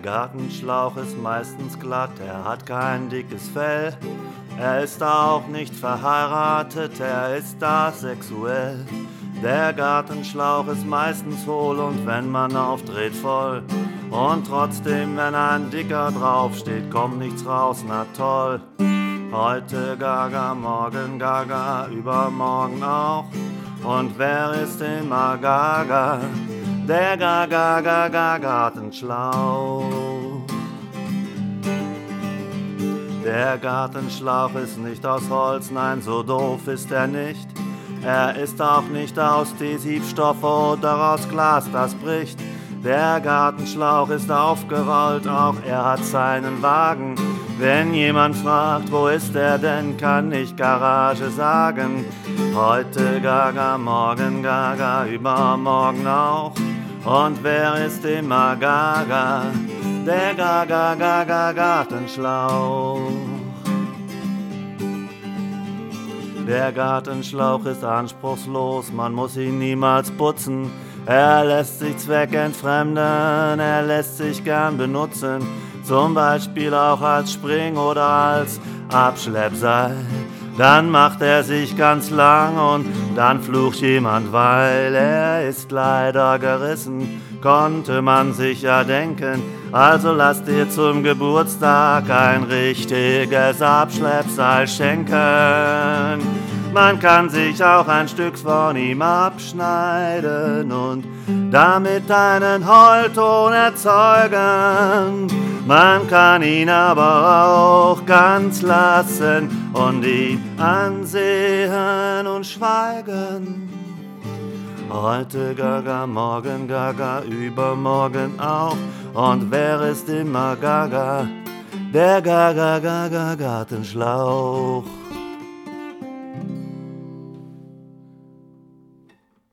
Gartenschlauch ist meistens glatt, er hat kein dickes Fell. Er ist auch nicht verheiratet, er ist asexuell. Der Gartenschlauch ist meistens hohl und wenn man aufdreht voll. Und trotzdem, wenn ein Dicker draufsteht, kommt nichts raus, na toll. Heute Gaga, morgen Gaga, übermorgen auch. Und wer ist immer Gaga? Der Gartenschlauch. Der Gartenschlauch ist nicht aus Holz, nein, so doof ist er nicht. Er ist auch nicht aus Adhesivstoff oder aus Glas, das bricht. Der Gartenschlauch ist aufgerollt, auch er hat seinen Wagen. Wenn jemand fragt, wo ist er denn, kann ich Garage sagen. Heute Gaga, morgen Gaga, übermorgen auch. Und wer ist immer Gaga? Der Gartenschlauch. Der Gartenschlauch ist anspruchslos, man muss ihn niemals putzen. Er lässt sich zweckentfremden, er lässt sich gern benutzen. Zum Beispiel auch als Spring- oder als Abschleppseil. Dann macht er sich ganz lang und dann flucht jemand, weil er ist leider gerissen. Konnte man sich ja denken, also lass dir zum Geburtstag ein richtiges Abschleppseil schenken. Man kann sich auch ein Stück von ihm abschneiden und damit einen Heulton erzeugen. Man kann ihn aber auch ganz lassen und ihn ansehen und schweigen. Heute Gaga, morgen Gaga, übermorgen auch. Und wer ist immer Gaga? Der Gartenschlauch.